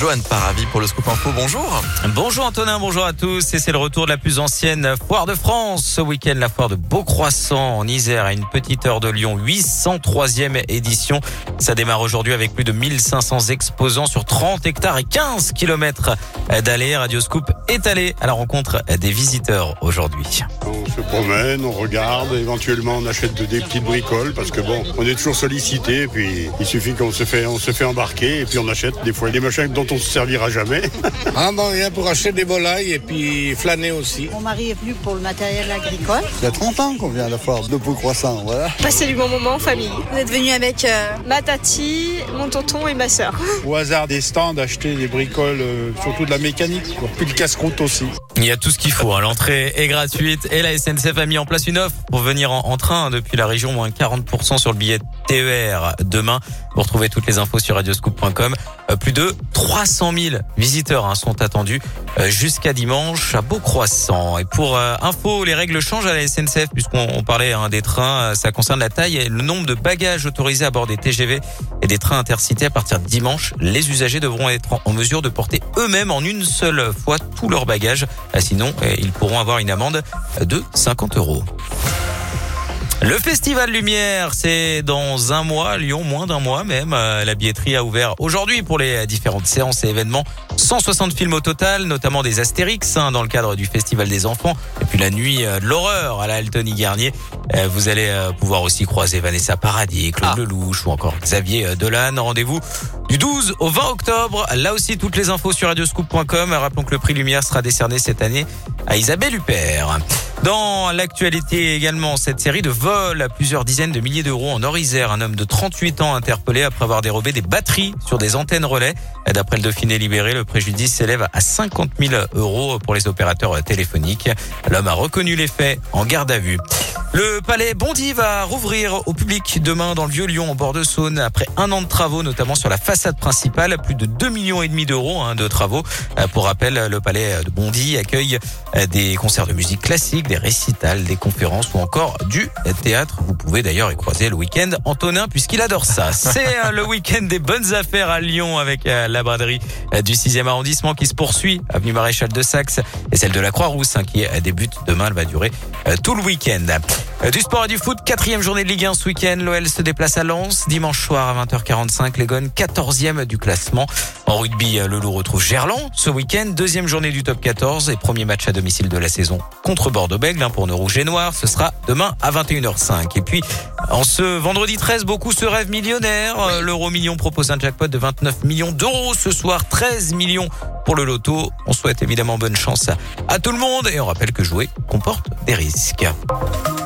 Johan Paravi pour le Scoop Info. Bonjour. Bonjour Antonin, bonjour à tous. Et c'est le retour de la plus ancienne foire de France. Ce week-end, la foire de Beaucroissant en Isère, à une petite heure de Lyon, 803e édition. Ça démarre aujourd'hui avec plus de 1500 exposants sur 30 hectares et 15 kilomètres d'allées. Radio Scoop est allé à la rencontre des visiteurs aujourd'hui. On se promène, on regarde, éventuellement on achète des petites bricoles parce que bon, on est toujours sollicité et puis il suffit qu'on se fait embarquer et puis on achète des fois des machins dont on se servira jamais. On vient pour acheter des volailles et puis flâner aussi. Mon mari est venu pour le matériel agricole. Il y a 30 ans qu'on vient à la foire de Beaucroissant, voilà. Passer du bon moment en famille. On est venu avec ma tati, mon tonton et ma sœur. Au hasard des stands, acheter des bricoles, surtout de la mécanique, quoi. Puis le casse-croûte aussi. Il y a tout ce qu'il faut. L'entrée est gratuite et la SNCF a mis en place une offre pour venir en train depuis la région, moins 40% sur le billet TER demain. Vous retrouvez toutes les infos sur radioscoop.com. Plus de 300 000 visiteurs sont attendus jusqu'à dimanche à Beaucroissant. Et pour info, les règles changent à la SNCF puisqu'on parlait des trains. Ça concerne la taille et le nombre de bagages autorisés à bord des TGV et des trains intercités. À partir de dimanche, les usagers devront être en mesure de porter eux-mêmes en une seule fois tous leurs bagages. Sinon, ils pourront avoir une amende de 50 €. Le Festival Lumière, c'est dans un mois à Lyon, moins d'un mois même. La billetterie a ouvert aujourd'hui pour les différentes séances et événements. 160 films au total, notamment des Astérix dans le cadre du Festival des enfants. Et puis la nuit de l'horreur à la Altony Garnier. Vous allez pouvoir aussi croiser Vanessa Paradis, Claude Lelouch ou encore Xavier Dolan. Rendez-vous du 12 au 20 octobre. Là aussi, toutes les infos sur radioscoop.com. Rappelons que le prix Lumière sera décerné cette année à Isabelle Huppert. Dans l'actualité également, cette série de vols à plusieurs dizaines de milliers d'euros en Nord-Isère. Un homme de 38 ans interpellé après avoir dérobé des batteries sur des antennes relais. D'après le Dauphiné libéré, le préjudice s'élève à 50 000 € pour les opérateurs téléphoniques. L'homme a reconnu les faits en garde à vue. Le palais Bondy va rouvrir au public demain dans le Vieux-Lyon en bord de Saône après un an de travaux, notamment sur la façade principale. Plus de 2,5 millions d'euros de travaux. Pour rappel, le palais de Bondy accueille des concerts de musique classique, des récitals, des conférences ou encore du théâtre. Vous pouvez d'ailleurs y croiser le week-end Antonin puisqu'il adore ça. C'est le week-end des bonnes affaires à Lyon avec la braderie du 6e arrondissement qui se poursuit, avenue Maréchal de Saxe, et celle de la Croix-Rousse qui débute demain. Elle va durer tout le week-end. Du sport et du foot, 4e journée de Ligue 1 ce week-end. L'OL se déplace à Lens. Dimanche soir à 20h45, les Gones 14e du classement. En rugby, le Loup retrouve Gerland ce week-end. 2e journée du top 14 et premier match à domicile de la saison contre Bordeaux-Bègles pour nos Rouges et Noirs. Ce sera demain à 21h05. Et puis, en ce vendredi 13, beaucoup se rêvent millionnaires. L'Euro Million propose un jackpot de 29 millions d'euros ce soir. 13 millions pour le loto. On souhaite évidemment bonne chance à tout le monde. Et on rappelle que jouer comporte des risques.